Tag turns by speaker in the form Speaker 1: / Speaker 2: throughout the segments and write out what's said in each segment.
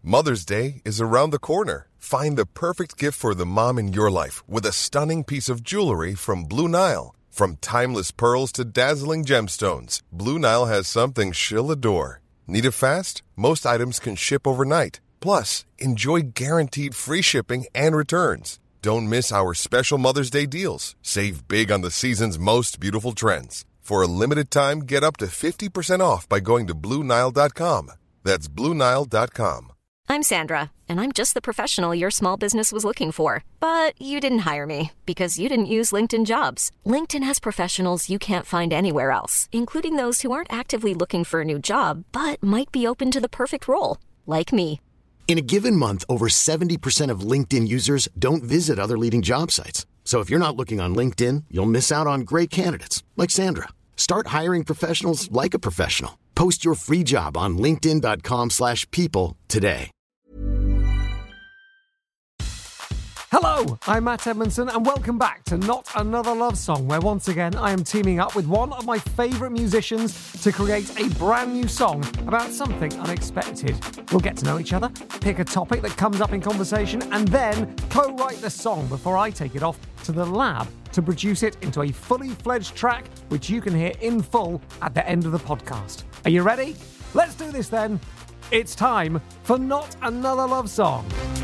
Speaker 1: Mother's Day is around the corner. Find the perfect gift for the mom in your life with a stunning piece of jewelry from Blue Nile. From timeless pearls to dazzling gemstones, Blue Nile has something she'll adore. Need it fast? Most items can ship overnight. Plus, enjoy guaranteed free shipping and returns. Don't miss our special Mother's Day deals. Save big on the season's most beautiful trends. For a limited time, get up to 50% off by going to BlueNile.com. That's BlueNile.com.
Speaker 2: I'm Sandra, and I'm just the professional your small business was looking for. But you didn't hire me because you didn't use LinkedIn Jobs. LinkedIn has professionals you can't find anywhere else, including those who aren't actively looking for a new job, but might be open to the perfect role, like me.
Speaker 3: In a given month, over 70% of LinkedIn users don't visit other leading job sites. So if you're not looking on LinkedIn, you'll miss out on great candidates like Sandra. Start hiring professionals like a professional. Post your free job on linkedin.com/people today.
Speaker 4: Hello, I'm Matt Edmondson and welcome back to Not Another Love Song, where once again I am teaming up with one of my favourite musicians to create a brand new song about something unexpected. We'll get to know each other, pick a topic that comes up in conversation, and then co-write the song before I take it off to the lab to produce it into a fully fledged track which you can hear in full at the end of the podcast. Are you ready? Let's do this then. It's time for Not Another Love Song.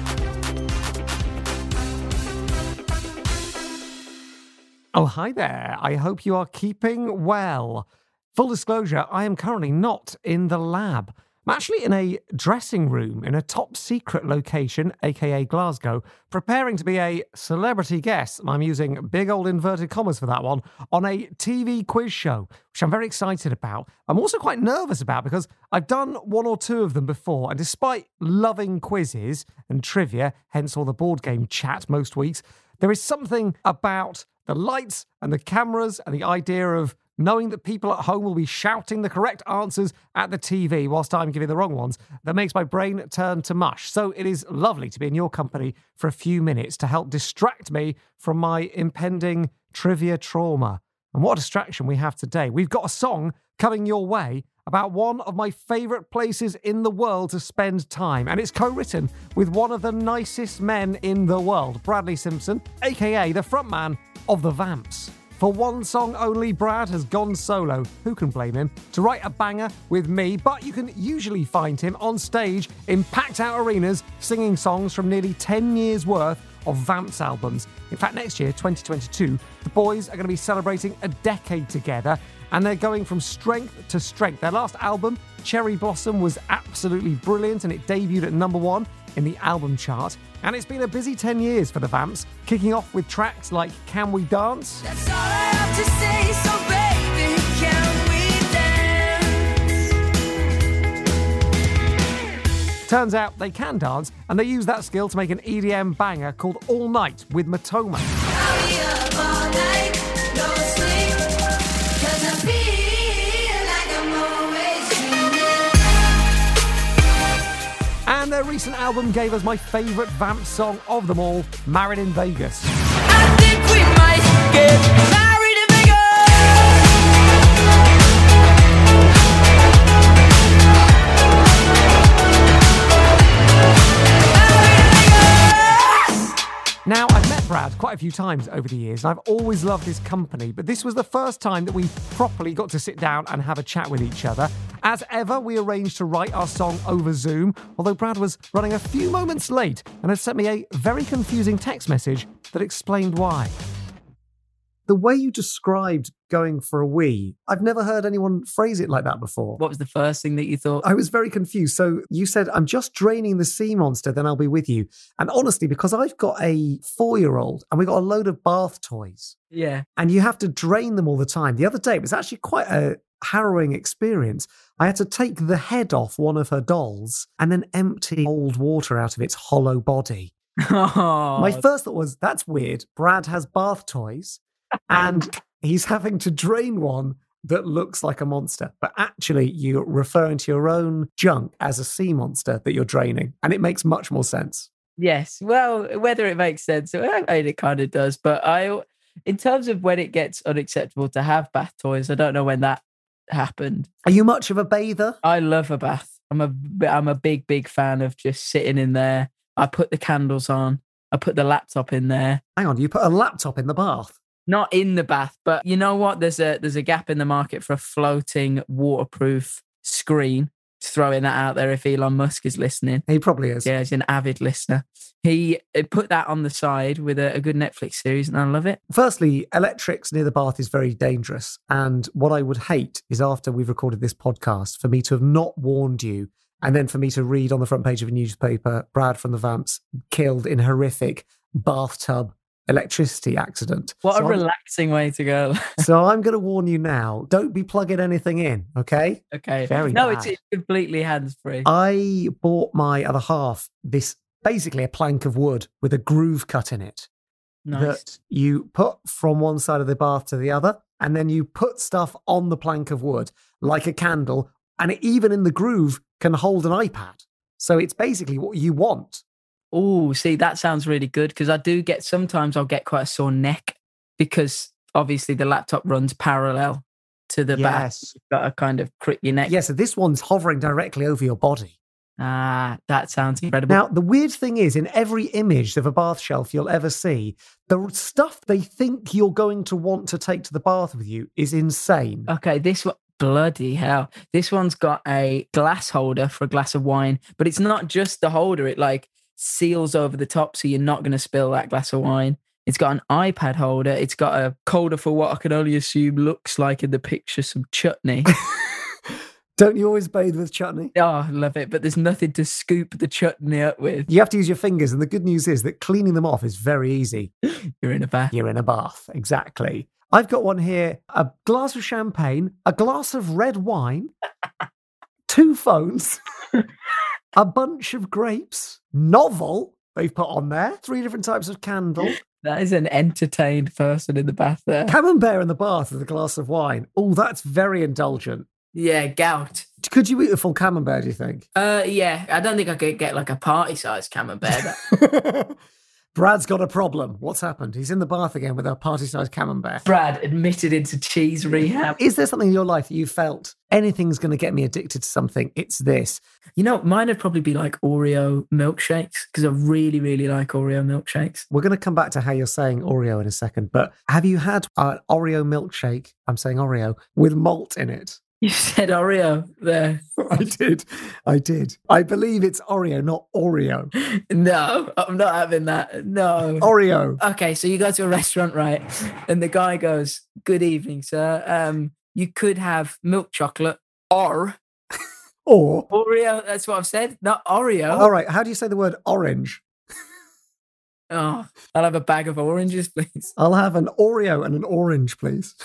Speaker 4: Oh, hi there. I hope you are keeping well. Full disclosure, I am currently not in the lab. I'm actually in a dressing room in a top secret location, aka Glasgow, preparing to be a celebrity guest, and I'm using big old inverted commas for that one, on a TV quiz show, which I'm very excited about. I'm also quite nervous about because I've done one or two of them before, and despite loving quizzes and trivia, hence all the board game chat most weeks, there is something about the lights and the cameras and the idea of knowing that people at home will be shouting the correct answers at the TV whilst I'm giving the wrong ones that makes my brain turn to mush. So it is lovely to be in your company for a few minutes to help distract me from my impending trivia trauma. And what a distraction we have today. We've got a song coming your way about one of my favourite places in the world to spend time. And it's co-written with one of the nicest men in the world, Bradley Simpson, aka the frontman of the Vamps. For one song only, Brad has gone solo, who can blame him, to write a banger with me, but you can usually find him on stage in packed out arenas singing songs from nearly 10 years worth of Vamps albums. In fact, next year, 2022, the boys are going to be celebrating a decade together, and they're going from strength to strength. Their last album, Cherry Blossom, was absolutely brilliant, and it debuted at #1 in the album chart. And it's been a busy 10 years for the Vamps, kicking off with tracks like Can We Dance?
Speaker 5: That's all I have to say, so baby, can we dance?
Speaker 4: Turns out they can dance, and they use that skill to make an EDM banger called All Night with Matoma.
Speaker 5: I'll be up all night, no sleep, 'cause I feel like I'm always dreaming.
Speaker 4: And their recent album gave us my favourite Vamps song of them all, Married in Vegas.
Speaker 5: I think we might get married in Vegas.
Speaker 4: Now, I've met Brad quite a few times over the years, and I've always loved his company, but this was the first time that we properly got to sit down and have a chat with each other. As ever, we arranged to write our song over Zoom, although Brad was running a few moments late and had sent me a very confusing text message that explained why. The way you described going for a wee, I've never heard anyone phrase it like that before.
Speaker 6: What was the first thing that you thought?
Speaker 4: I was very confused. So you said, I'm just draining the sea monster, then I'll be with you. And honestly, because I've got a 4-year-old and we've got a load of bath toys.
Speaker 6: Yeah.
Speaker 4: And you have to drain them all the time. The other day, it was actually quite a harrowing experience. I had to take the head off one of her dolls and then empty old water out of its hollow body.
Speaker 6: Oh.
Speaker 4: My first thought was, that's weird. Brad has bath toys and he's having to drain one that looks like a monster. But actually, you're referring to your own junk as a sea monster that you're draining. And it makes much more sense.
Speaker 6: Yes. Well, whether it makes sense, I mean, it kind of does. But in terms of when it gets unacceptable to have bath toys, I don't know when that happened.
Speaker 4: Are you much of a bather?
Speaker 6: I love a bath. I'm a big fan of just sitting in there. I put the candles on. I put the laptop in there.
Speaker 4: Hang on, you put a laptop in the bath?
Speaker 6: Not in the bath, but you know what? There's a gap in the market for a floating waterproof screen. Just throwing that out there if Elon Musk is listening.
Speaker 4: He probably is.
Speaker 6: Yeah, he's an avid listener. He put that on the side with a good Netflix series, and I love it.
Speaker 4: Firstly, electrics near the bath is very dangerous. And what I would hate is after we've recorded this podcast, for me to have not warned you, and then for me to read on the front page of a newspaper, Brad from the Vamps killed in horrific bathtub electricity accident.
Speaker 6: What
Speaker 4: So
Speaker 6: a relaxing way to go.
Speaker 4: So I'm going to warn you now, don't be plugging anything in, okay?
Speaker 6: Okay.
Speaker 4: Very
Speaker 6: no,
Speaker 4: bad.
Speaker 6: it's completely hands-free.
Speaker 4: I bought my other half this, basically a plank of wood with a groove cut in it.
Speaker 6: Nice.
Speaker 4: That you put from one side of the bath to the other, and then you put stuff on the plank of wood, like a candle, and it, even in the groove, can hold an iPad. So it's basically what you want.
Speaker 6: Oh, see, that sounds really good because sometimes I'll get quite a sore neck because obviously the laptop runs parallel to the bath.
Speaker 4: Yes.
Speaker 6: You've got to kind of crick your neck.
Speaker 4: Yeah, so this one's hovering directly over your body.
Speaker 6: Ah, that sounds incredible.
Speaker 4: Now, the weird thing is, in every image of a bath shelf you'll ever see, the stuff they think you're going to want to take to the bath with you is insane.
Speaker 6: Okay, this one, bloody hell. This one's got a glass holder for a glass of wine, but it's not just the holder. It like seals over the top so you're not going to spill that glass of wine. It's got an iPad holder. It's got a holder for what I can only assume looks like in the picture some chutney.
Speaker 4: Don't you always bathe with chutney?
Speaker 6: Oh, I love it. But there's nothing to scoop the chutney up with.
Speaker 4: You have to use your fingers, and the good news is that cleaning them off is very easy.
Speaker 6: You're in a bath.
Speaker 4: You're in a bath, exactly. I've got one here, a glass of champagne, a glass of red wine, 2 phones, a bunch of grapes, novel they've put on there, 3 different types of candle.
Speaker 6: That is an entertained person in the bath there.
Speaker 4: Camembert in the bath with a glass of wine. Oh, that's very indulgent.
Speaker 6: Yeah, gout.
Speaker 4: Could you eat a full camembert, do you think?
Speaker 6: Yeah, I don't think I could get like a party-sized camembert.
Speaker 4: Brad's got a problem. What's happened? He's in the bath again with a party-sized camembert.
Speaker 6: Brad admitted into cheese rehab.
Speaker 4: Is there something in your life that you felt, anything's going to get me addicted to something, it's this?
Speaker 6: You know, mine would probably be like Oreo milkshakes because I really, really like Oreo milkshakes.
Speaker 4: We're going to come back to how you're saying Oreo in a second, but have you had an Oreo milkshake, I'm saying Oreo, with malt in it?
Speaker 6: You said Oreo there.
Speaker 4: I did. I believe it's Oreo, not Oreo.
Speaker 6: No, I'm not having that. No.
Speaker 4: Oreo.
Speaker 6: Okay, so you go to a restaurant, right? And the guy goes, "Good evening, sir. You could have milk chocolate or Oreo." That's what I've said, not Oreo.
Speaker 4: All right, how do you say the word orange?
Speaker 6: Oh, I'll have a bag of oranges, please.
Speaker 4: I'll have an Oreo and an orange, please.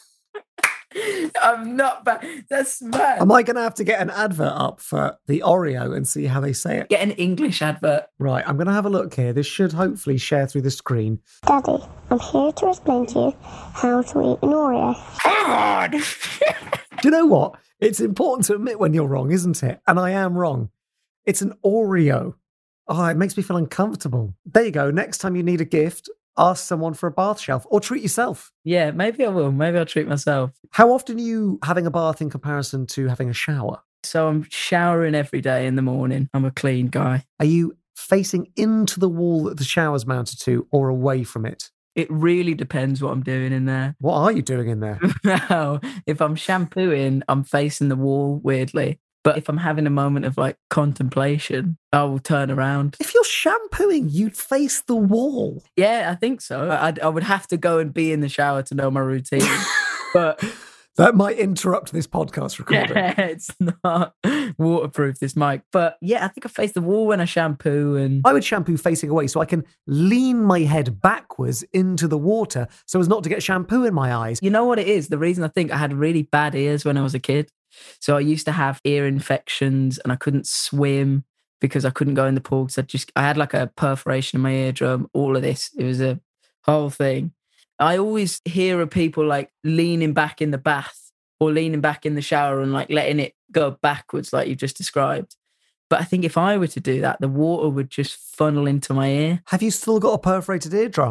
Speaker 6: I'm not bad. That's mad.
Speaker 4: Am I going to have to get an advert up for the Oreo and see how they say it?
Speaker 6: Get an English advert.
Speaker 4: Right, I'm going to have a look here. This should hopefully share through the screen.
Speaker 7: Daddy, I'm here to explain to you how to eat an Oreo.
Speaker 6: God.
Speaker 4: Do you know what? It's important to admit when you're wrong, isn't it? And I am wrong. It's an Oreo. Oh, it makes me feel uncomfortable. There you go. Next time you need a gift, ask someone for a bath shelf or treat yourself.
Speaker 6: Yeah, maybe I will. Maybe I'll treat myself.
Speaker 4: How often are you having a bath in comparison to having a shower?
Speaker 6: So I'm showering every day in the morning. I'm a clean guy.
Speaker 4: Are you facing into the wall that the shower's mounted to or away from it?
Speaker 6: It really depends what I'm doing in there.
Speaker 4: What are you doing in there?
Speaker 6: Now, if I'm shampooing, I'm facing the wall weirdly. But if I'm having a moment of like contemplation, I will turn around.
Speaker 4: If you're shampooing, you'd face the wall.
Speaker 6: Yeah, I think so. I would have to go and be in the shower to know my routine. But
Speaker 4: that might interrupt this podcast recording.
Speaker 6: yeah, it's not waterproof, this mic. But yeah, I think I face the wall when I shampoo. And
Speaker 4: I would shampoo facing away so I can lean my head backwards into the water so as not to get shampoo in my eyes.
Speaker 6: you know what it is? The reason I think I had really bad ears when I was a kid. So I used to have ear infections and I couldn't swim because I couldn't go in the pool because I had like a perforation in my eardrum, all of this. It was a whole thing. I always hear of people like leaning back in the bath or leaning back in the shower and like letting it go backwards like you just described. But I think if I were to do that, the water would just funnel into my ear.
Speaker 4: Have you still got a perforated eardrum?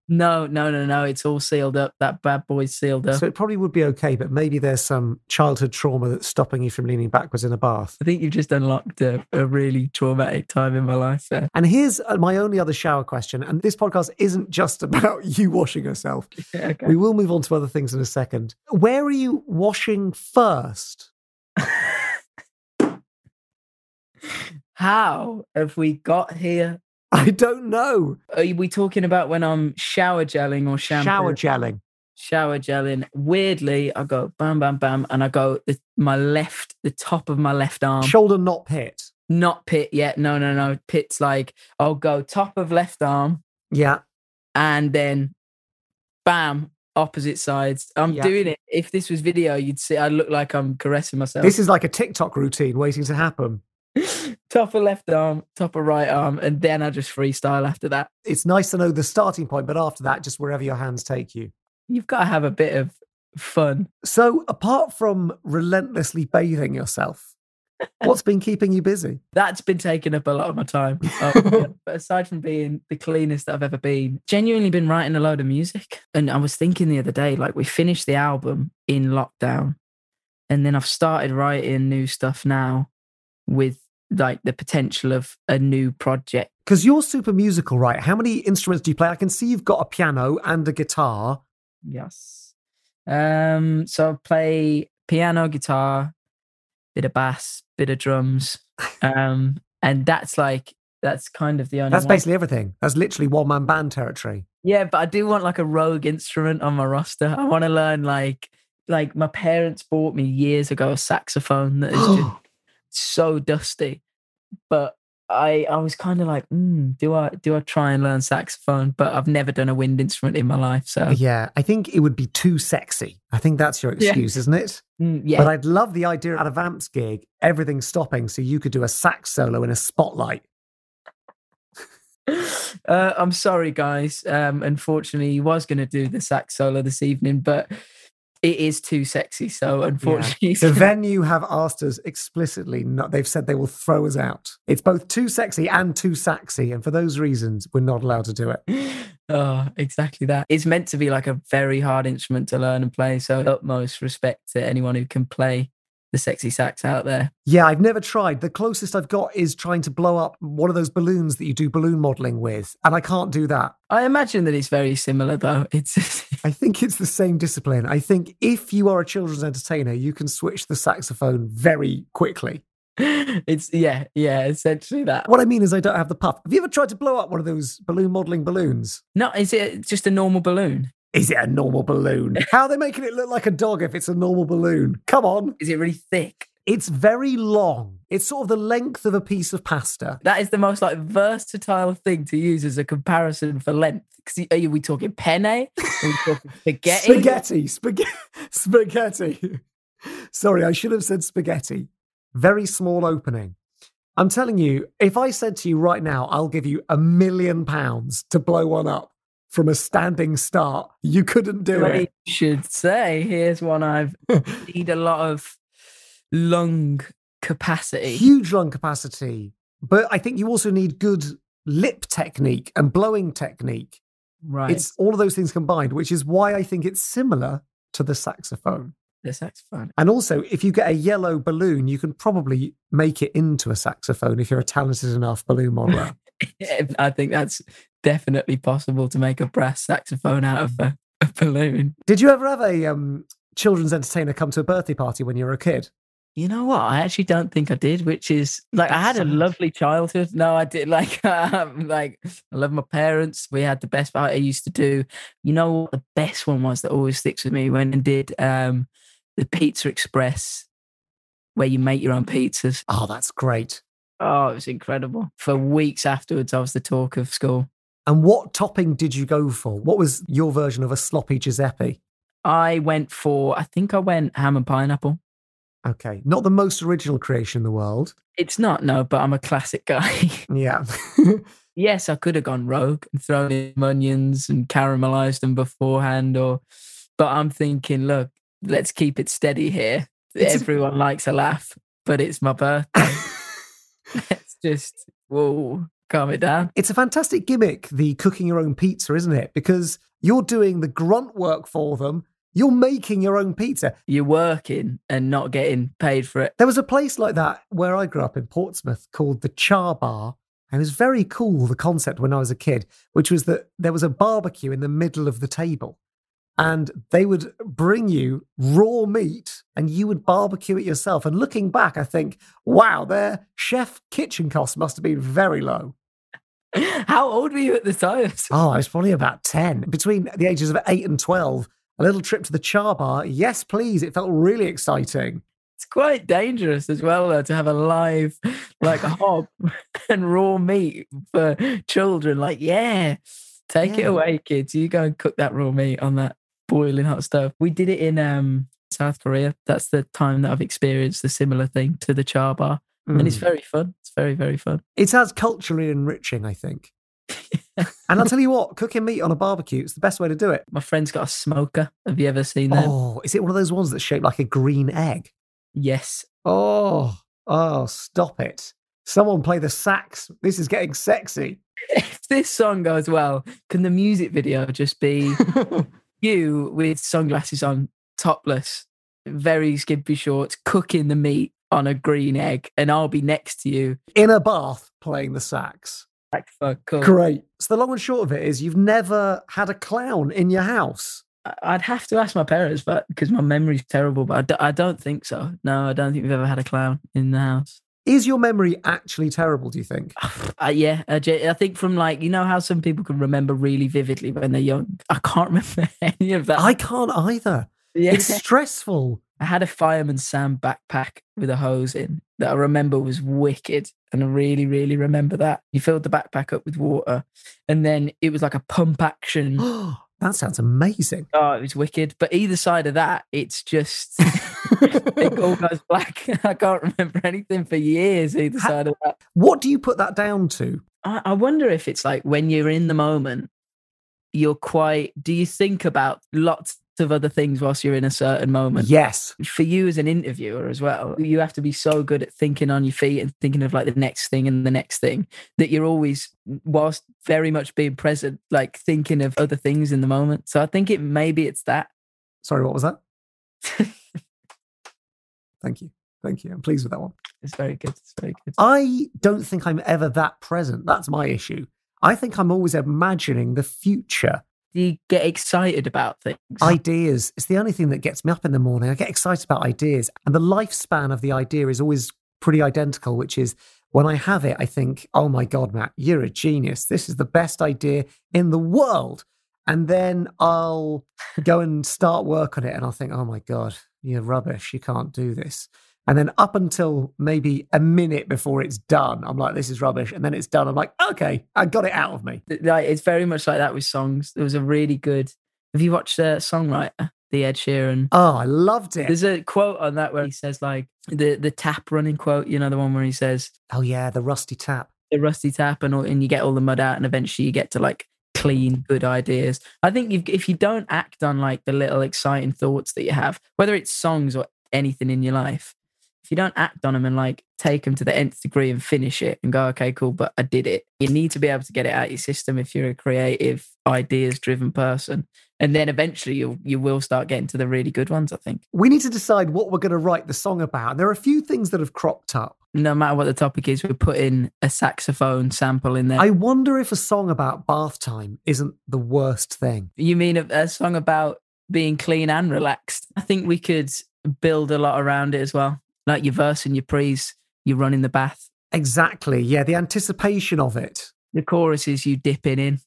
Speaker 6: No. It's all sealed up. That bad boy's sealed up.
Speaker 4: So it probably would be okay, but maybe there's some childhood trauma that's stopping you from leaning backwards in a bath.
Speaker 6: I think you've just unlocked a really traumatic time in my life there.
Speaker 4: And here's my only other shower question. And this podcast isn't just about you washing yourself.
Speaker 6: Yeah, okay.
Speaker 4: We will move on to other things in a second. Where are you washing first?
Speaker 6: How have we got here?
Speaker 4: I don't know.
Speaker 6: Are we talking about when I'm shower gelling or shampoo?
Speaker 4: Shower gelling.
Speaker 6: Shower gelling. Weirdly, I go bam, bam, bam, and I go the top of my left arm.
Speaker 4: Shoulder, not pit.
Speaker 6: Not pit yet. No. Pit's like, I'll go top of left arm
Speaker 4: Yeah.
Speaker 6: and then bam, opposite sides. I'm doing it. If this was video, you'd see I look like I'm caressing myself.
Speaker 4: This is like a TikTok routine waiting to happen.
Speaker 6: Top of left arm, top of right arm, and then I just freestyle after that.
Speaker 4: It's nice to know the starting point, but after that, just wherever your hands take you.
Speaker 6: You've got to have a bit of fun.
Speaker 4: So apart from relentlessly bathing yourself, what's been keeping you busy?
Speaker 6: That's been taking up a lot of my time. But aside from being the cleanest that I've ever been, genuinely been writing a load of music. And I was thinking the other day, like we finished the album in lockdown, and then I've started writing new stuff now with like the potential of a new project.
Speaker 4: Because you're super musical, right? How many instruments do you play? I can see you've got a piano and a guitar.
Speaker 6: Yes. So I play piano, guitar, bit of bass, bit of drums. And that's kind of the only
Speaker 4: That's
Speaker 6: one.
Speaker 4: basically everything. That's literally one-man band territory.
Speaker 6: Yeah, but I do want like a rogue instrument on my roster. I want to learn like my parents bought me years ago a saxophone that is just so dusty. But I was kind of like, do I try and learn saxophone? But I've never done a wind instrument in my life. So
Speaker 4: Yeah, I think it would be too sexy. I think that's your excuse, isn't it?
Speaker 6: Yeah.
Speaker 4: But I'd love the idea at a Vamps gig, everything's stopping, so you could do a sax solo in a spotlight.
Speaker 6: I'm sorry, guys. Unfortunately, he was going to do the sax solo this evening, but it is too sexy. So unfortunately,
Speaker 4: The venue have asked us explicitly, they've said they will throw us out. It's both too sexy and too saxy, and for those reasons, we're not allowed to do it.
Speaker 6: Oh, exactly that. It's meant to be like a very hard instrument to learn and play. So utmost respect to anyone who can play the sexy sax out there.
Speaker 4: Yeah, I've never tried. The closest I've got is trying to blow up one of those balloons that you do balloon modelling with, and I can't do that.
Speaker 6: I imagine that it's very similar, though.
Speaker 4: I think it's the same discipline. I think if you are a children's entertainer, you can switch the saxophone very quickly.
Speaker 6: It's essentially that.
Speaker 4: What I mean is I don't have the puff. Have you ever tried to blow up one of those balloon modelling balloons?
Speaker 6: No, is it just a normal balloon?
Speaker 4: Is it a normal balloon? How are they making it look like a dog if it's a normal balloon? Come on.
Speaker 6: Is it really thick?
Speaker 4: It's very long. It's sort of the length of a piece of pasta.
Speaker 6: That is the most like versatile thing to use as a comparison for length. Because are we talking penne? Are we talking spaghetti?
Speaker 4: Spaghetti. Sorry, I should have said spaghetti. Very small opening. I'm telling you, if I said to you right now, I'll give you £1 million to blow one up from a standing start, you couldn't do it.
Speaker 6: I should say, here's one I've need a lot of lung capacity.
Speaker 4: Huge lung capacity. But I think you also need good lip technique and blowing technique.
Speaker 6: Right.
Speaker 4: It's all of those things combined, which is why I think it's similar to the saxophone.
Speaker 6: The saxophone.
Speaker 4: And also, if you get a yellow balloon, you can probably make it into a saxophone if you're a talented enough balloon modeler.
Speaker 6: I think that's definitely possible to make a brass saxophone out of a balloon.
Speaker 4: Did you ever have a children's entertainer come to a birthday party when you were a kid?
Speaker 6: You know what? I actually don't think I did, which is like I had a lovely childhood. No, I did. Like I love my parents. We had the best part I used to do. You know what the best one was that always sticks with me? When I did the Pizza Express, where you make your own pizzas.
Speaker 4: Oh, that's great.
Speaker 6: Oh, it was incredible. For weeks afterwards, I was the talk of school.
Speaker 4: And what topping did you go for? What was your version of a sloppy Giuseppe?
Speaker 6: I went ham and pineapple.
Speaker 4: Okay. Not the most original creation in the world.
Speaker 6: It's not, no, but I'm a classic guy.
Speaker 4: Yeah.
Speaker 6: Yes, I could have gone rogue and thrown in onions and caramelized them beforehand, but I'm thinking, look, let's keep it steady here. Everyone likes a laugh, but it's my birthday. It's just, whoa. calm it down.
Speaker 4: It's a fantastic gimmick, the cooking your own pizza, isn't it? Because you're doing the grunt work for them. You're making your own pizza.
Speaker 6: You're working and not getting paid for it.
Speaker 4: There was a place like that where I grew up in Portsmouth called the Char Bar. And it was very cool, the concept when I was a kid, which was that there was a barbecue in the middle of the table. And they would bring you raw meat and you would barbecue it yourself. And looking back, I think, wow, their chef kitchen costs must have been very low.
Speaker 6: How old were you at the time?
Speaker 4: Oh, I was probably about 10. Between the ages of 8 and 12, a little trip to the Char Bar. Yes, please. It felt really exciting.
Speaker 6: It's quite dangerous as well, though, to have a live, like, hob and raw meat for children. Like, take it away, kids. You go and cook that raw meat on that boiling hot stove. We did it in South Korea. That's the time that I've experienced a similar thing to the Char Bar. And it's very fun. It's very, very fun.
Speaker 4: It's as culturally enriching, I think. And I'll tell you what, cooking meat on a barbecue, it's the best way to do it.
Speaker 6: My friend's got a smoker. Have you ever seen that?
Speaker 4: Oh, is it one of those ones that's shaped like a green egg?
Speaker 6: Yes.
Speaker 4: Oh, stop it. Someone play the sax. This is getting sexy.
Speaker 6: If this song goes well, can the music video just be you with sunglasses on, topless, very skimpy shorts, cooking the meat on a green egg, and I'll be next to you
Speaker 4: in a bath playing the sax?
Speaker 6: Cool.
Speaker 4: Great. So the long and short of it is you've never had a clown in your house.
Speaker 6: I'd have to ask my parents, but because my memory's terrible, but I don't think so. No, I don't think we've ever had a clown in the house.
Speaker 4: Is your memory actually terrible, do you think?
Speaker 6: Yeah, I think from, like, you know how some people can remember really vividly when they're young? I can't remember any of that.
Speaker 4: I can't either. Yeah. It's stressful.
Speaker 6: I had a Fireman Sam backpack with a hose in that I remember was wicked. And I really, really remember that. You filled the backpack up with water and then it was like a pump action.
Speaker 4: That sounds amazing.
Speaker 6: Oh, it was wicked. But either side of that, it's just, it all goes black. I can't remember anything for years, either side of that.
Speaker 4: What do you put that down to?
Speaker 6: I wonder if it's like when you're in the moment, do you think about lots of other things whilst you're in a certain moment?
Speaker 4: Yes.
Speaker 6: For you as an interviewer as well, you have to be so good at thinking on your feet and thinking of like the next thing and the next thing that you're always, whilst very much being present, like thinking of other things in the moment. So I think maybe it's that.
Speaker 4: Sorry, what was that? Thank you. I'm pleased with that one.
Speaker 6: It's very good.
Speaker 4: I don't think I'm ever that present. That's my issue. I think I'm always imagining the future.
Speaker 6: Do you get excited about things?
Speaker 4: Ideas. It's the only thing that gets me up in the morning. I get excited about ideas. And the lifespan of the idea is always pretty identical, which is when I have it, I think, oh my God, Matt, you're a genius. This is the best idea in the world. And then I'll go and start work on it and I'll think, oh my God, you're rubbish. You can't do this. And then up until maybe a minute before it's done, I'm like, this is rubbish. And then it's done. I'm like, okay, I got it out of me.
Speaker 6: Like, it's very much like that with songs. There was a really good, have you watched Songwriter, the Ed Sheeran?
Speaker 4: Oh, I loved it.
Speaker 6: There's a quote on that where he says like the tap running quote, you know, the one where he says,
Speaker 4: oh yeah, the rusty tap.
Speaker 6: The rusty tap and you get all the mud out and eventually you get to like clean, good ideas. I think if you don't act on like the little exciting thoughts that you have, whether it's songs or anything in your life, if you don't act on them and like take them to the nth degree and finish it and go, okay, cool, but I did it. You need to be able to get it out of your system if you're a creative, ideas-driven person. And then eventually you will start getting to the really good ones, I think.
Speaker 4: We need to decide what we're going to write the song about. And there are a few things that have cropped up.
Speaker 6: No matter what the topic is, we're putting a saxophone sample in there.
Speaker 4: I wonder if a song about bath time isn't the worst thing.
Speaker 6: You mean a song about being clean and relaxed? I think we could build a lot around it as well. Like your verse and your pre's, you run in the bath.
Speaker 4: Exactly. Yeah, the anticipation of it.
Speaker 6: The chorus is you dipping in.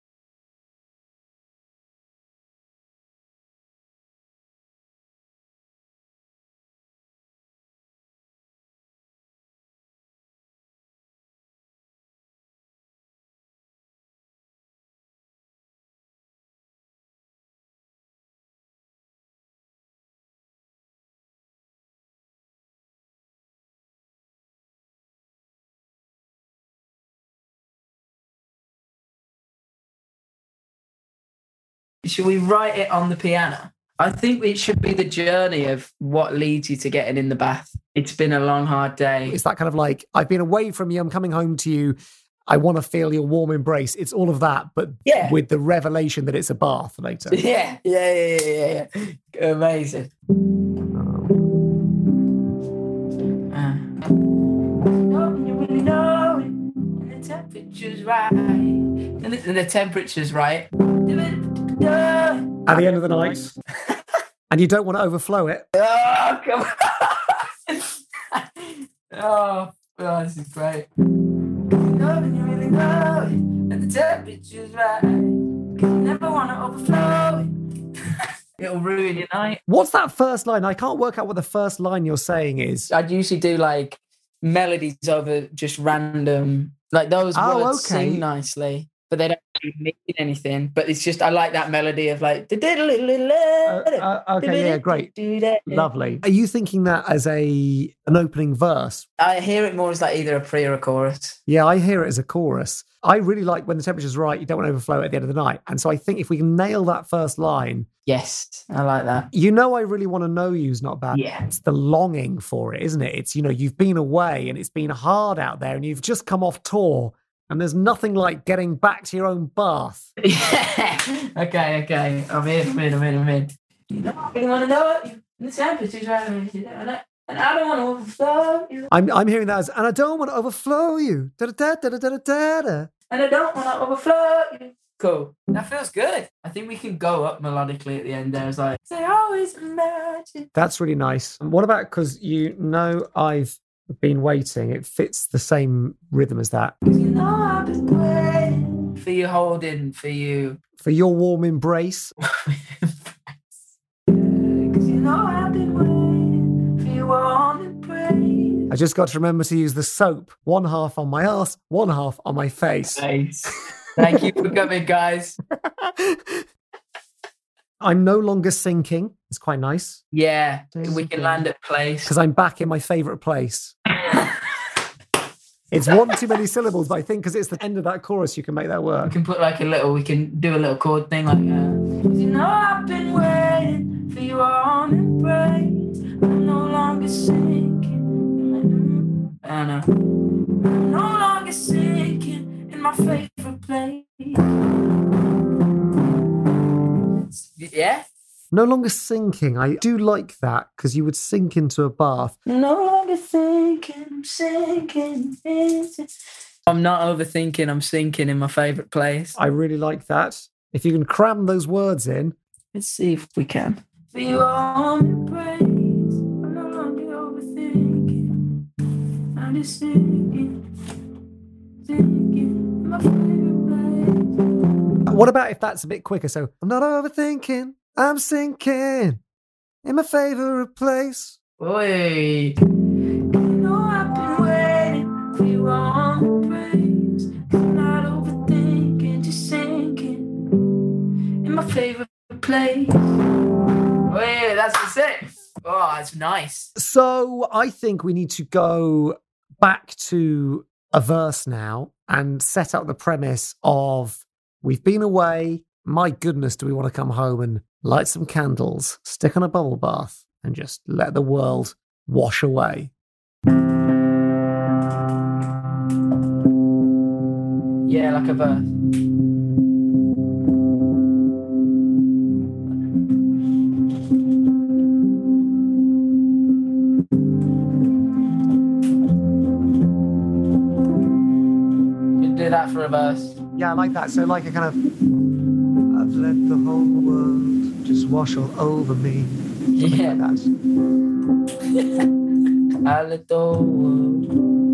Speaker 6: Should we write it on the piano? I think it should be the journey of what leads you to getting in the bath. It's been a long, hard day.
Speaker 4: It's that kind of like, I've been away from you, I'm coming home to you, I want to feel your warm embrace. It's all of that, but
Speaker 6: Yeah.
Speaker 4: with the revelation that it's a bath later.
Speaker 6: Yeah. Amazing. You really know it, and the temperature's right. And the temperature's right.
Speaker 4: At the end of the night. And you don't want to overflow it.
Speaker 6: Oh, come on. Oh, this is great. You really know it, and the temperature's right. You never want to overflow it. It'll ruin your night.
Speaker 4: What's that first line? I can't work out what the first line you're saying is.
Speaker 6: I'd usually do like melodies over just random, like those words sing nicely, but they don't actually mean anything. But it's just, I like that melody of like,
Speaker 4: Okay, yeah, great. Lovely. Are you thinking that as an opening verse?
Speaker 6: I hear it more as like either a pre or a chorus.
Speaker 4: Yeah, I hear it as a chorus. I really like when the temperature's right, you don't want to overflow it at the end of the night. And so I think if we can nail that first line.
Speaker 6: Yes, I like that.
Speaker 4: You know, I really want to know you's not bad.
Speaker 6: Yeah.
Speaker 4: It's the longing for it, isn't it? It's, you know, you've been away and it's been hard out there and you've just come off tour and there's nothing like getting back to your own bath.
Speaker 6: Yeah. Okay. I'm in. You know, you want to know it? The temperature's right. And I don't want to overflow you.
Speaker 4: I'm hearing that as, and I don't want to overflow you. Da-da-da-da-da-da-da.
Speaker 6: And I don't want to overflow you. Cool. That feels good. I think we can go up melodically at the end there. It's like, I always imagine.
Speaker 4: That's really nice. And what about, because you know I've been waiting, it fits the same rhythm as that.
Speaker 6: You know I've been waiting for you, holding for you.
Speaker 4: For your warm embrace.
Speaker 6: Because you know I've been waiting for you warm embrace.
Speaker 4: I just got to remember to use the soap. One half on my ass, one half on my face.
Speaker 6: Nice. Thank you for coming, guys.
Speaker 4: I'm no longer sinking. It's quite nice.
Speaker 6: Yeah, we can land at place.
Speaker 4: Because I'm back in my favourite place. It's one too many syllables, but I think because it's the end of that chorus, you can make that
Speaker 6: We
Speaker 4: work.
Speaker 6: can put like we can do a little chord thing like that. You know I've been waiting for your warm embrace. I'm no longer sinking. I know. I'm no longer sinking in my favorite place. Yeah?
Speaker 4: No longer sinking. I do like that because you would sink into a bath.
Speaker 6: No longer thinking, I'm sinking. I'm not overthinking, I'm sinking in my favourite place.
Speaker 4: I really like that. If you can cram those words in.
Speaker 6: Let's see if we can. For your warm embrace, I'm no longer overthinking. I'm just sinking in my favourite place.
Speaker 4: What about if that's a bit quicker? So, I'm not overthinking, I'm sinking in my favourite place.
Speaker 6: Oi. You know I've been waiting for your warm embrace. I'm not overthinking, just sinking in my favourite place. Oi, that's it. Oh, that's nice.
Speaker 4: So, I think we need to go back to a verse now and set up the premise of we've been away. My goodness, do we want to come home and light some candles, stick on a bubble bath, and just let the world wash away?
Speaker 6: Yeah, like a verse. You do that for a verse.
Speaker 4: Yeah, I like that. So like a kind of, I've let the whole world just wash all over me. Something
Speaker 6: Yeah.
Speaker 4: like that.
Speaker 6: I let the whole world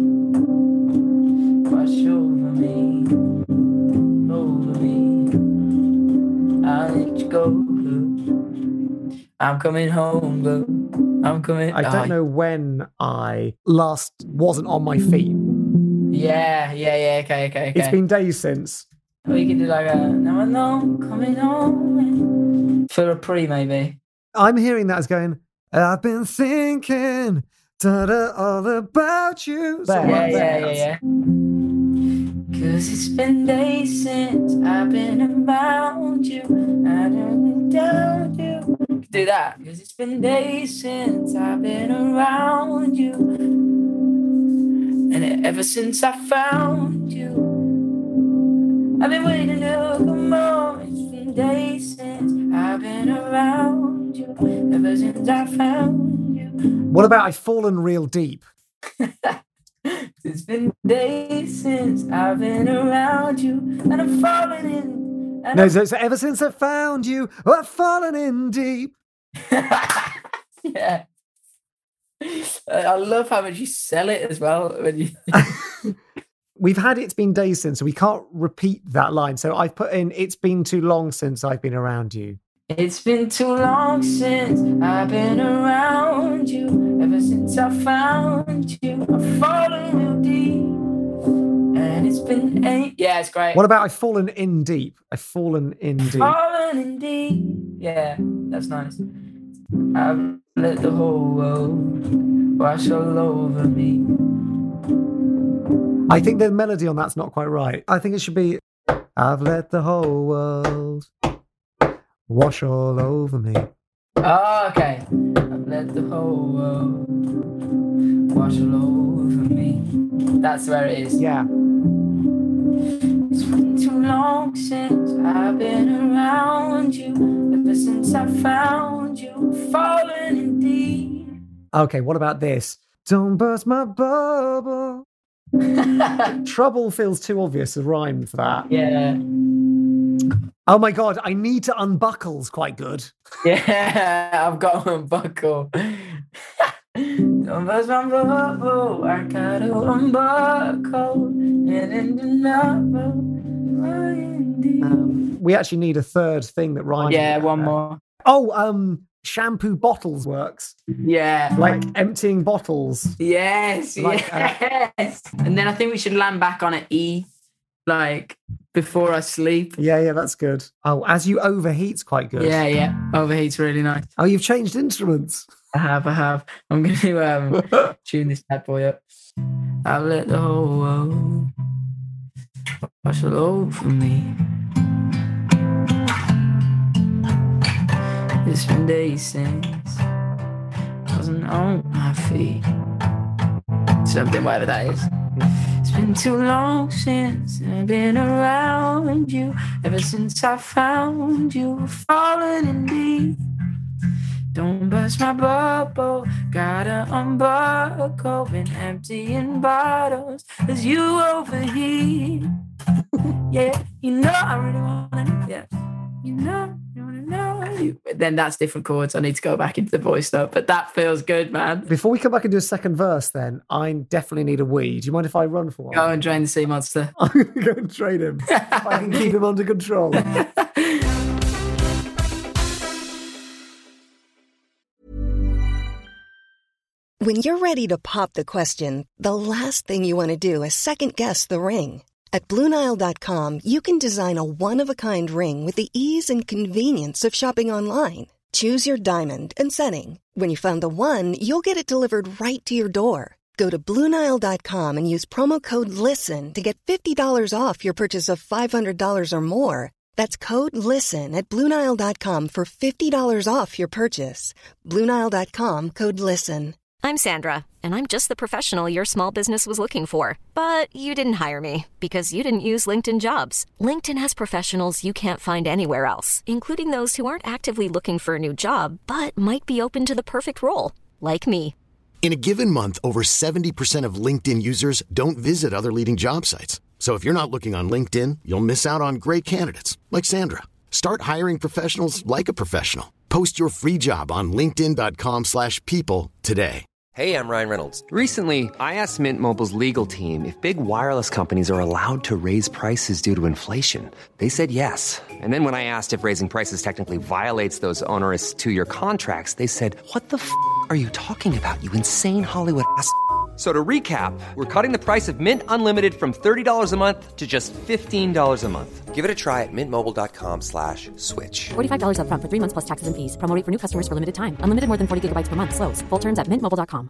Speaker 6: wash over me, over me. I'll let you go, girl. I'm coming home, girl. I'm coming.
Speaker 4: I don't know when I last wasn't on my feet.
Speaker 6: Yeah. Okay.
Speaker 4: It's been days since.
Speaker 6: Or you can do like a now I know I'm coming home for a pre maybe.
Speaker 4: I'm hearing that as going, I've been thinking all about you. So
Speaker 6: Yeah. Cause it's been days since I've been around you. I don't doubt you. Do that. Cause it's been days since I've been around you. And ever since I found you, I've been waiting to come on. It's been days since I've been around you. Ever since I found you.
Speaker 4: What about I've fallen real deep?
Speaker 6: It's been days since I've been around you, and I'm falling in.
Speaker 4: No, so ever since I found you, I've fallen in deep.
Speaker 6: Yeah. I love how much you sell it as well. When you...
Speaker 4: We've had It's Been Days Since, so we can't repeat that line. So I've put in, it's been too long since I've been around you.
Speaker 6: It's been too long since I've been around you. Ever since I found you, I've fallen real deep. And it's been eight. Yeah, it's great.
Speaker 4: What about I've fallen in deep? I've fallen in deep.
Speaker 6: Fallen in deep. Yeah, that's nice. I've let the whole world wash all over me.
Speaker 4: I think the melody on that's not quite right. I think it should be, I've let the whole world wash all over me.
Speaker 6: Oh, okay. I've let the whole world wash all over me. That's where it is.
Speaker 4: Yeah.
Speaker 6: It's been too long since I've been around you. Ever since I found you, falling in deep.
Speaker 4: Okay, what about this? Don't burst my bubble. Trouble feels too obvious a rhyme for that.
Speaker 6: Yeah.
Speaker 4: Oh my God, I need to unbuckle's quite good.
Speaker 6: Yeah, I've got to unbuckle. Don't burst my bubble, I gotta unbuckle.
Speaker 4: We actually need a third thing that rhymes.
Speaker 6: Yeah, one more.
Speaker 4: Oh, shampoo bottles works.
Speaker 6: Yeah.
Speaker 4: Like emptying bottles.
Speaker 6: Yes,
Speaker 4: Like,
Speaker 6: yes. And then I think we should land back on an E, like before I sleep.
Speaker 4: Yeah, that's good. Oh, As You Overheat's quite good.
Speaker 6: Yeah. Overheat's really nice.
Speaker 4: Oh, you've changed instruments.
Speaker 6: I have. I'm going to tune this bad boy up. I've let the whole world wash all over me. It's been days since I wasn't on my feet. Something, whatever that is. It's been too long since I've been around you. Ever since I found you, falling in deep. Don't burst my bubble, gotta unbuckle. Been emptying bottles as you overheat. Yeah, you know I really wanna. Yeah, you know. Then that's different chords. I need to go back into the voice stuff, but that feels good, man.
Speaker 4: Before we come back and do a second verse, then I definitely need a wee. Do you mind if I run for one?
Speaker 6: Go and drain the sea monster.
Speaker 4: I'm going to go and train him. I can keep him under control.
Speaker 8: When you're ready to pop the question, the last thing you want to do is second-guess the ring. At BlueNile.com, you can design a one-of-a-kind ring with the ease and convenience of shopping online. Choose your diamond and setting. When you find the one, you'll get it delivered right to your door. Go to BlueNile.com and use promo code LISTEN to get $50 off your purchase of $500 or more. That's code LISTEN at BlueNile.com for $50 off your purchase. BlueNile.com, code LISTEN.
Speaker 2: I'm Sandra, and I'm just the professional your small business was looking for. But you didn't hire me because you didn't use LinkedIn Jobs. LinkedIn has professionals you can't find anywhere else, including those who aren't actively looking for a new job, but might be open to the perfect role, like me.
Speaker 3: In a given month, over 70% of LinkedIn users don't visit other leading job sites. So if you're not looking on LinkedIn, you'll miss out on great candidates like Sandra. Start hiring professionals like a professional. Post your free job on linkedin.com/people today.
Speaker 9: Hey, I'm Ryan Reynolds. Recently, I asked Mint Mobile's legal team if big wireless companies are allowed to raise prices due to inflation. They said yes. And then when I asked if raising prices technically violates those onerous two-year contracts, they said, "What the f*** are you talking about, you insane Hollywood ass?" So to recap, we're cutting the price of Mint Unlimited from $30 a month to just $15 a month. Give it a try at mintmobile.com/switch.
Speaker 10: $45 up front for 3 months plus taxes and fees. Promo rate for new customers for limited time. Unlimited more than 40 gigabytes per month. Slows full terms at mintmobile.com.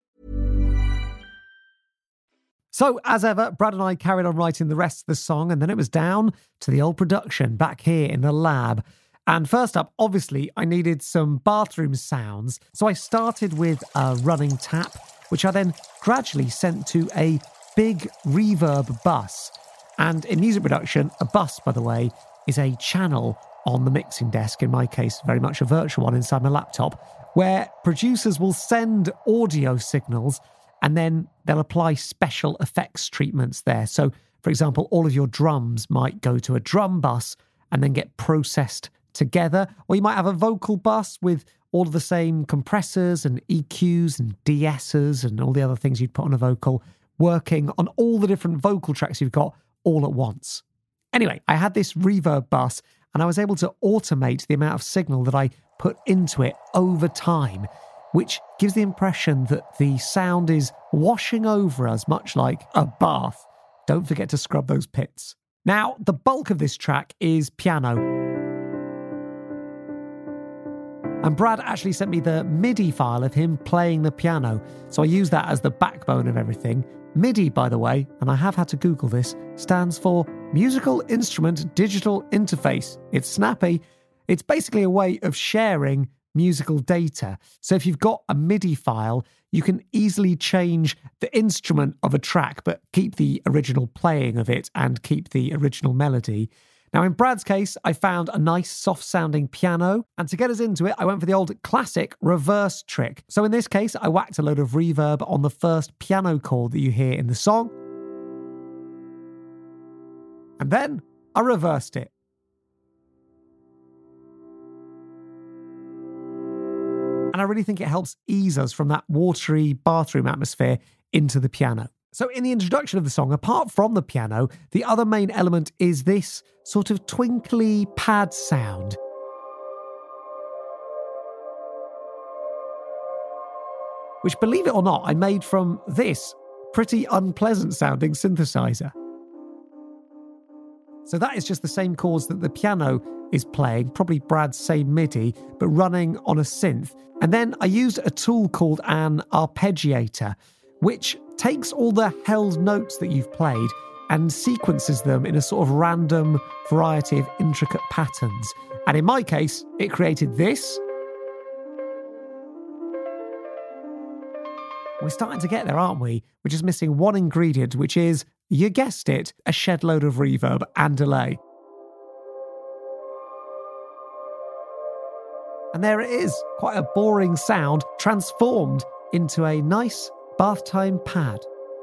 Speaker 4: So, as ever, Brad and I carried on writing the rest of the song, and then it was down to the old production back here in the lab. And first up, obviously, I needed some bathroom sounds. So I started with a running tap, which I then gradually sent to a big reverb bus. And in music production, a bus, by the way, is a channel on the mixing desk, in my case, very much a virtual one inside my laptop, where producers will send audio signals and then they'll apply special effects treatments there. So, for example, all of your drums might go to a drum bus and then get processed together, or you might have a vocal bus with all of the same compressors and EQs and de-essers and all the other things you'd put on a vocal, working on all the different vocal tracks you've got all at once. Anyway, I had this reverb bus and I was able to automate the amount of signal that I put into it over time, which gives the impression that the sound is washing over us, much like a bath. Don't forget to scrub those pits. Now, the bulk of this track is piano. And Brad actually sent me the MIDI file of him playing the piano, so I use that as the backbone of everything. MIDI, by the way, and I have had to Google this, stands for Musical Instrument Digital Interface. It's snappy. It's basically a way of sharing musical data. So if you've got a MIDI file, you can easily change the instrument of a track, but keep the original playing of it and keep the original melody. Now, in Brad's case, I found a nice soft-sounding piano, and to get us into it, I went for the old classic reverse trick. So in this case, I whacked a load of reverb on the first piano chord that you hear in the song, and then I reversed it. And I really think it helps ease us from that watery bathroom atmosphere into the piano. So in the introduction of the song, apart from the piano, the other main element is this sort of twinkly pad sound. Which, believe it or not, I made from this pretty unpleasant sounding synthesizer. So that is just the same chords that the piano is playing, probably Brad's same MIDI, but running on a synth. And then I used a tool called an arpeggiator, which takes all the held notes that you've played and sequences them in a sort of random variety of intricate patterns. And in my case, it created this. We're starting to get there, aren't we? We're just missing one ingredient, which is, you guessed it, a shed load of reverb and delay. And there it is, quite a boring sound transformed into a nice bath time pad.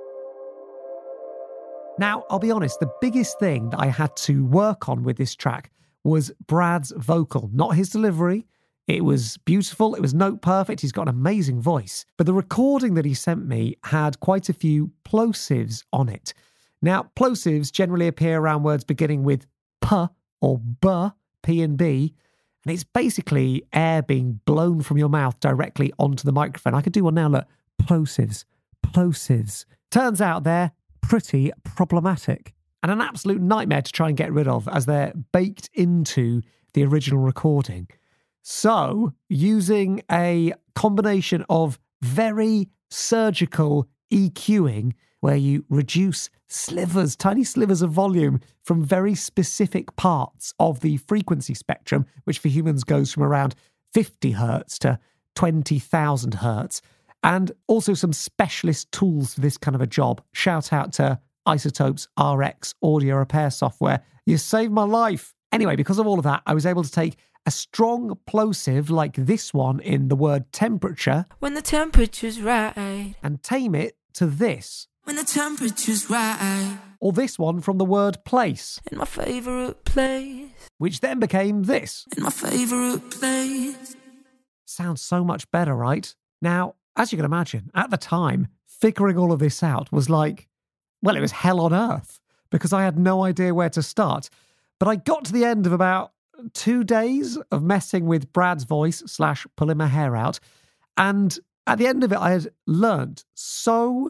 Speaker 4: Now, I'll be honest, the biggest thing that I had to work on with this track was Brad's vocal, not his delivery. It was beautiful, it was note perfect, he's got an amazing voice. But the recording that he sent me had quite a few plosives on it. Now, plosives generally appear around words beginning with p or b, p and b, and it's basically air being blown from your mouth directly onto the microphone. I could do one now, look. Plosives. Plosives. Turns out they're pretty problematic and an absolute nightmare to try and get rid of as they're baked into the original recording. So, using a combination of very surgical EQing, where you reduce slivers, tiny slivers of volume from very specific parts of the frequency spectrum, which for humans goes from around 50 hertz to 20,000 hertz, and also some specialist tools for this kind of a job. Shout out to Isotopes RX audio repair software. You saved my life. Anyway, because of all of that, I was able to take a strong plosive like this one in the word temperature,
Speaker 5: When the temperature's right.
Speaker 4: and tame it to this,
Speaker 5: When the temperature's right.
Speaker 4: or this one from the word place,
Speaker 5: In my favourite place.
Speaker 4: which then became this.
Speaker 5: In my favourite place.
Speaker 4: Sounds so much better, right? Now, as you can imagine, at the time, figuring all of this out was like, well, it was hell on earth, because I had no idea where to start. But I got to the end of about 2 days of messing with Brad's voice / pulling my hair out. And at the end of it, I had learnt so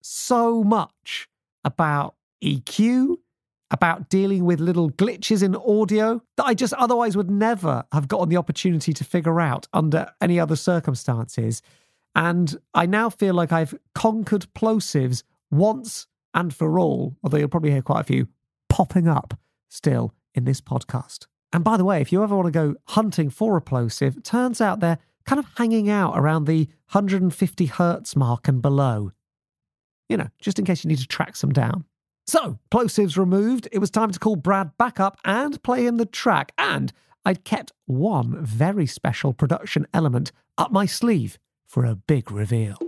Speaker 4: much about EQ, about dealing with little glitches in audio that I just otherwise would never have gotten the opportunity to figure out under any other circumstances. And I now feel like I've conquered plosives once and for all, although you'll probably hear quite a few popping up still in this podcast. And by the way, if you ever want to go hunting for a plosive, turns out they're kind of hanging out around the 150 hertz mark and below. You know, just in case you need to track some down. So, plosives removed, it was time to call Brad back up and play him the track. And I'd kept one very special production element up my sleeve for a big reveal.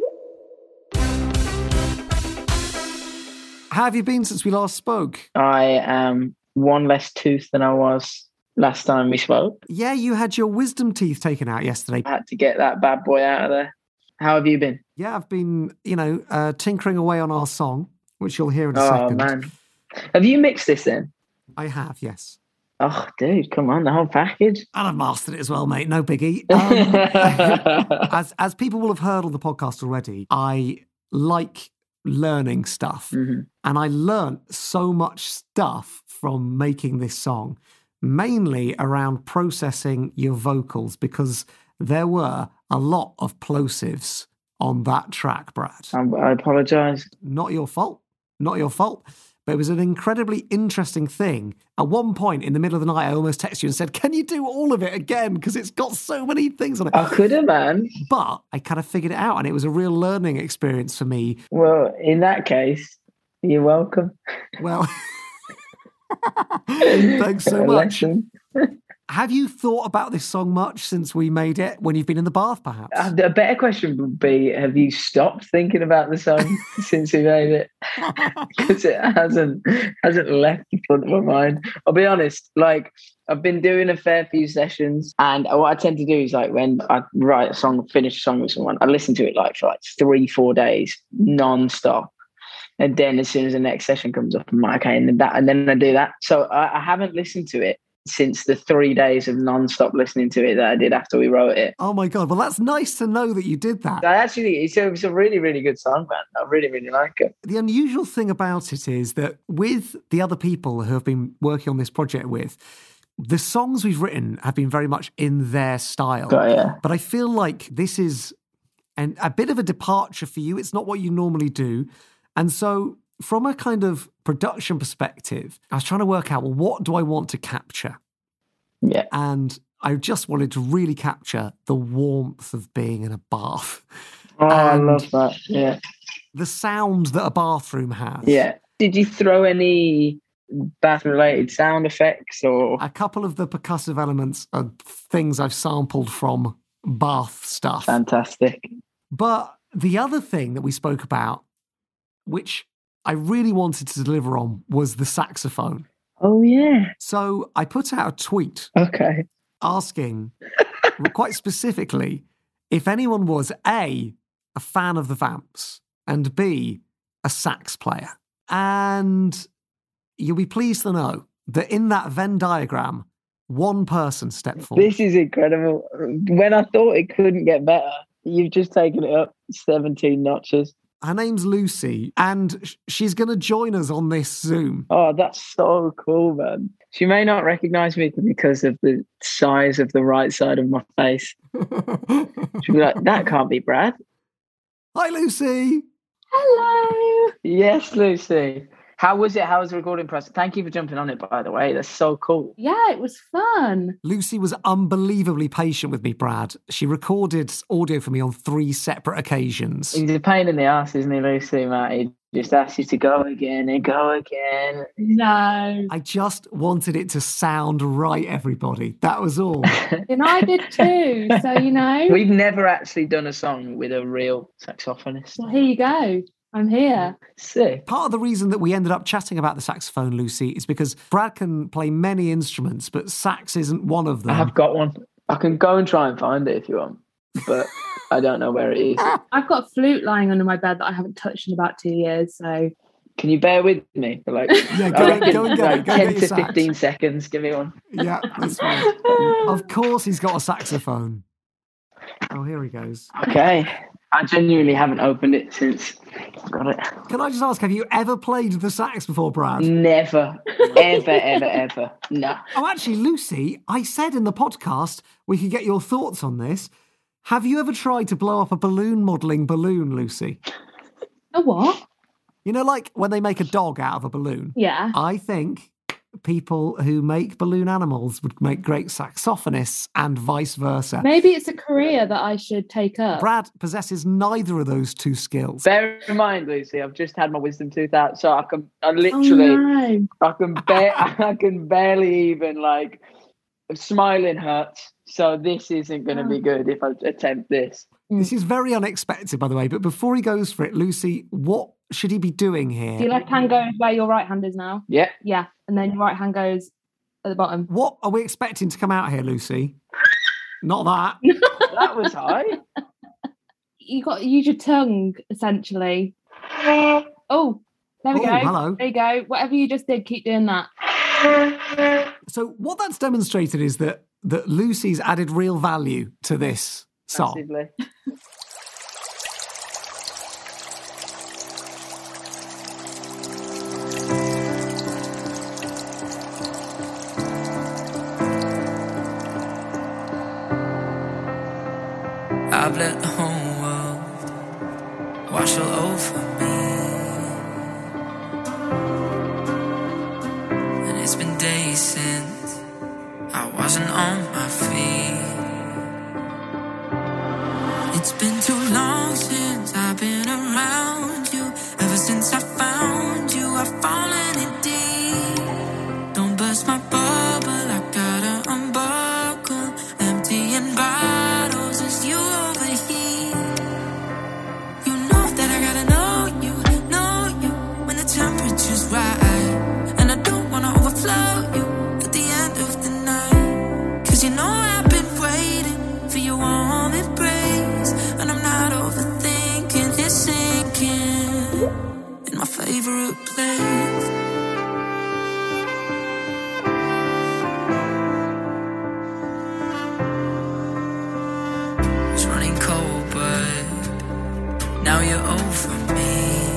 Speaker 4: How have you been since we last spoke?
Speaker 6: I am one less tooth than I was last time we spoke.
Speaker 4: Yeah, you had your wisdom teeth taken out yesterday.
Speaker 6: I had to get that bad boy out of there. How have you been?
Speaker 4: Yeah, I've been, tinkering away on our song, which you'll hear in a
Speaker 6: Oh,
Speaker 4: second.
Speaker 6: man. Have you mixed this then?
Speaker 4: I have, yes.
Speaker 6: Oh, dude, come on, the whole package.
Speaker 4: And I've mastered it as well, mate. No biggie. As people will have heard on the podcast already, I like learning stuff.
Speaker 6: Mm-hmm.
Speaker 4: And I learnt so much stuff from making this song, mainly around processing your vocals, because there were a lot of plosives on that track, Brad.
Speaker 6: I apologise.
Speaker 4: Not your fault. Not your fault. But it was an incredibly interesting thing. At one point in the middle of the night, I almost texted you and said, can you do all of it again? Because it's got so many things on it.
Speaker 6: I could have, man.
Speaker 4: But I kind of figured it out, and it was a real learning experience for me.
Speaker 6: Well, in that case, you're welcome.
Speaker 4: Well, thanks so much.
Speaker 6: Lesson.
Speaker 4: Have you thought about this song much since we made it, when you've been in the bath, perhaps?
Speaker 6: A better question would be, have you stopped thinking about the song since we made it? Because it hasn't left the front of my mind. I'll be honest, like, I've been doing a fair few sessions, and what I tend to do is, like, when I write a song, finish a song with someone, I listen to it like for like 3-4 days non-stop. And then as soon as the next session comes up, I'm like, okay, and then I do that. So I haven't listened to it since the 3 days of non-stop listening to it that I did after we wrote it.
Speaker 4: Oh my God. Well, that's nice to know that you did that.
Speaker 6: It's a really, really good song, man. I really, really like it.
Speaker 4: The unusual thing about it is that with the other people who have been working on this project with, the songs we've written have been very much in their style.
Speaker 6: Oh, yeah.
Speaker 4: But I feel like this is a bit of a departure for you. It's not what you normally do. And so from a kind of production perspective, I was trying to work out, well, what do I want to capture?
Speaker 6: Yeah.
Speaker 4: And I just wanted to really capture the warmth of being in a bath.
Speaker 6: Oh, I love that. Yeah.
Speaker 4: The sound that a bathroom has.
Speaker 6: Yeah. Did you throw any bath-related sound effects or?
Speaker 4: A couple of the percussive elements are things I've sampled from bath stuff.
Speaker 6: Fantastic.
Speaker 4: But the other thing that we spoke about, which I really wanted to deliver on, was the saxophone.
Speaker 6: Oh, yeah.
Speaker 4: So I put out a tweet
Speaker 6: Okay.
Speaker 4: asking quite specifically if anyone was A, a fan of the Vamps, and B, a sax player. And you'll be pleased to know that in that Venn diagram, one person stepped forward.
Speaker 6: This is incredible. When I thought it couldn't get better, you've just taken it up 17 notches.
Speaker 4: Her name's Lucy, and she's going to join us on this Zoom.
Speaker 6: Oh, that's so cool, man. She may not recognize me because of the size of the right side of my face. She'll be like, that can't be Brad.
Speaker 4: Hi, Lucy.
Speaker 11: Hello.
Speaker 6: Yes, Lucy. How was it? How was the recording process? Thank you for jumping on it, by the way. That's so cool.
Speaker 11: Yeah, it was fun.
Speaker 4: Lucy was unbelievably patient with me, Brad. She recorded audio for me on 3 separate occasions.
Speaker 6: He's a pain in the ass, isn't he, Lucy, Matt? He just asks you to go again and go again.
Speaker 11: No.
Speaker 4: I just wanted it to sound right, everybody. That was all.
Speaker 11: And I did too, so you know.
Speaker 6: We've never actually done a song with a real saxophonist.
Speaker 11: Well, here you go. I'm here.
Speaker 6: Sick.
Speaker 4: Part of the reason that we ended up chatting about the saxophone, Lucy, is because Brad can play many instruments, but sax isn't one of them.
Speaker 6: I have got one. I can go and try and find it if you want, but I don't know where it is.
Speaker 11: I've got a flute lying under my bed that I haven't touched in about 2 years, so...
Speaker 6: Can you bear with me for like,
Speaker 4: Yeah, go and get it. Go
Speaker 6: 10
Speaker 4: get your
Speaker 6: to
Speaker 4: sax.
Speaker 6: 15 seconds? Give me one.
Speaker 4: Yeah, that's fine. Of course he's got a saxophone. Oh, here he goes.
Speaker 6: Okay. I genuinely haven't opened it since I got it.
Speaker 4: Can I just ask, have you ever played the sax before, Brad?
Speaker 6: Never, ever. No.
Speaker 4: Oh, actually, Lucy, I said in the podcast we could get your thoughts on this. Have you ever tried to blow up a balloon modelling balloon, Lucy?
Speaker 11: A what?
Speaker 4: You know, like when they make a dog out of a balloon?
Speaker 11: Yeah.
Speaker 4: I think people who make balloon animals would make great saxophonists and vice versa.
Speaker 11: Maybe it's a career that I should take up.
Speaker 4: Brad possesses neither of those two skills.
Speaker 12: Bear in mind, Lucy, I've just had my wisdom tooth out, so I can barely even like smiling hurts. So this isn't going to be good if I attempt this.
Speaker 4: This is very unexpected, by the way. But before he goes for it, Lucy, what should he be doing here?
Speaker 11: Your left hand goes where your right hand is now.
Speaker 12: Yeah.
Speaker 11: Yeah. And then your right hand goes at the bottom.
Speaker 4: What are we expecting to come out here, Lucy? Not that.
Speaker 12: That was high.
Speaker 11: You got to use your tongue, essentially. Oh, there we go.
Speaker 4: Hello.
Speaker 11: There you go. Whatever you just did, keep doing that.
Speaker 4: So what that's demonstrated is that Lucy's added real value to this song.
Speaker 12: Massively.
Speaker 13: I've let the whole world wash all over me, and it's been days since I wasn't on my feet. It's been too long since I've been around you. Ever since I found you, I've fallen in deep. Don't burst my bubble, I gotta unbuckle. Emptying bottles as you overheat. You know that I gotta know you when the temperature's right. And I don't wanna overflow you at the end of the night. 'Cause you know I've been waiting for your warm embrace. And I'm not overthinking, it's sinking in my favorite place. It's running cold, but now you're over me.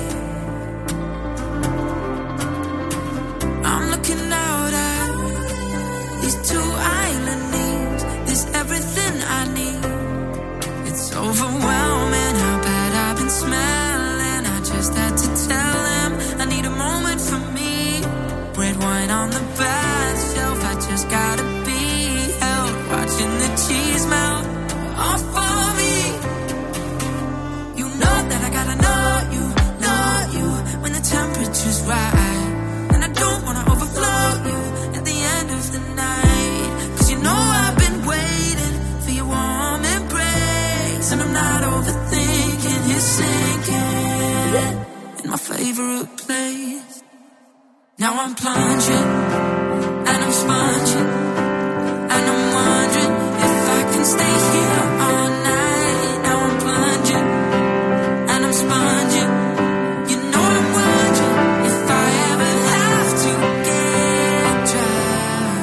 Speaker 13: I'm looking out at these two island names. There's everything I need. It's overwhelming how bad I've been smelling. I just had to tell them I need a moment for me. Red wine on the bath shelf. I just gotta be held. Watching the cheese melt off of me. You know that I gotta know you when the temperature's right. And I don't wanna overflow you at the end of the night. 'Cause you know I've been waiting for your warm embrace. And I'm not overthinking, it's sinking in my favorite place. Now I'm plunging and I'm sponging, and I'm wondering if I can stay here all night. Now I'm plunging and I'm sponging. You know I'm wondering if I ever have to get dry.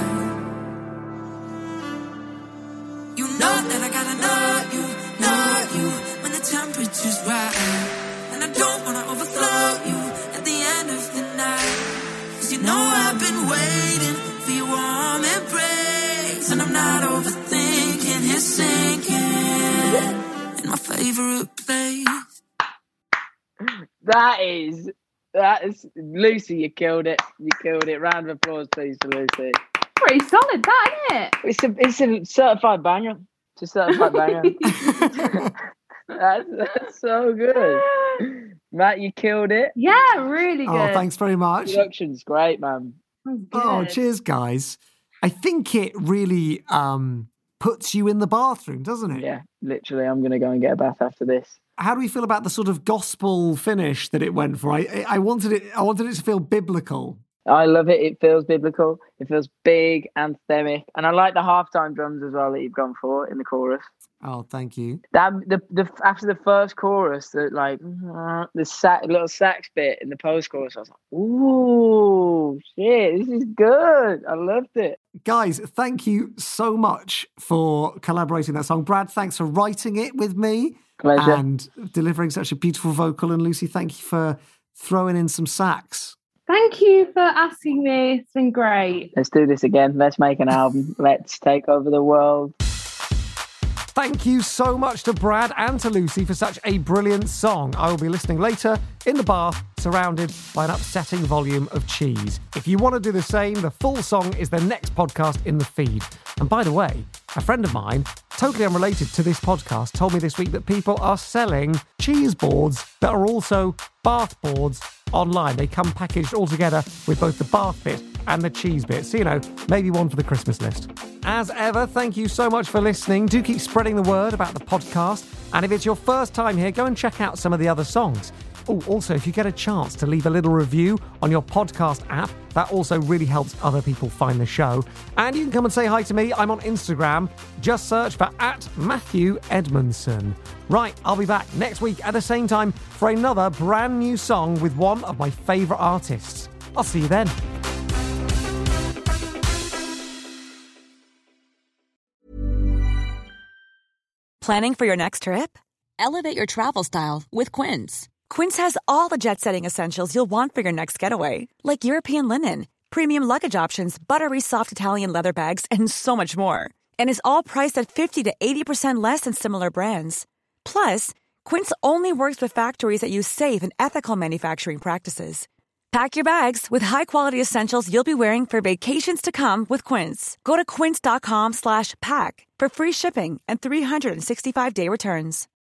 Speaker 13: You know that I gotta know you when the temperature's right. And I don't wanna overflow you at the end of the night. 'Cause you know I've been waiting for your warm embrace. And I'm not overthinking, it's sinking in my favorite place.
Speaker 12: That is Lucy, you killed it. You killed it. Round of applause, please, for Lucy.
Speaker 11: Pretty solid, that, isn't it?
Speaker 12: It's a certified banger. It's a certified banger. That's so good. Matt, you killed it.
Speaker 11: Yeah, really good.
Speaker 4: Oh, thanks very much.
Speaker 12: Production's great, man.
Speaker 4: Oh, cheers, guys. I think it really puts you in the bathroom, doesn't it?
Speaker 12: Yeah, literally. I'm going to go and get a bath after this.
Speaker 4: How do we feel about the sort of gospel finish that it went for? I wanted it to feel biblical.
Speaker 12: I love it. It feels biblical. It feels big, anthemic, and I like the halftime drums as well that you've gone for in the chorus.
Speaker 4: Oh, thank you.
Speaker 12: That the after the first chorus, the little sax bit in the post chorus, I was like, "Ooh, shit, this is good." I loved it.
Speaker 4: Guys, thank you so much for collaborating that song. Brad, thanks for writing it with me.
Speaker 12: Pleasure.
Speaker 4: And delivering such a beautiful vocal. And Lucy, thank you for throwing in some sax.
Speaker 11: Thank you for asking me. It's been great.
Speaker 12: Let's do this again. Let's make an album. Let's take over the world.
Speaker 4: thank you so much to Brad and to Lucy for such a brilliant song. I will be listening later in the bath, surrounded by an upsetting volume of cheese. If you want to do the same, the full song is the next podcast in the feed. And by the way, a friend of mine, totally unrelated to this podcast, told me this week that people are selling cheese boards that are also bath boards online. They come packaged all together with both the bath bit and the cheese bit. So, maybe one for the Christmas list. As ever, thank you so much for listening. Do keep spreading the word about the podcast. And if it's your first time here, go and check out some of the other songs. Oh, also, if you get a chance to leave a little review on your podcast app, that also really helps other people find the show. And you can come and say hi to me. I'm on Instagram. Just search for @MatthewEdmondson. Right, I'll be back next week at the same time for another brand new song with one of my favourite artists. I'll see you then.
Speaker 14: Planning for your next trip? Elevate your travel style with Quince. Quince has all the jet-setting essentials you'll want for your next getaway, like European linen, premium luggage options, buttery soft Italian leather bags, and so much more. And is all priced at 50 to 80% less than similar brands. Plus, Quince only works with factories that use safe and ethical manufacturing practices. Pack your bags with high-quality essentials you'll be wearing for vacations to come with Quince. Go to quince.com/pack for free shipping and 365-day returns.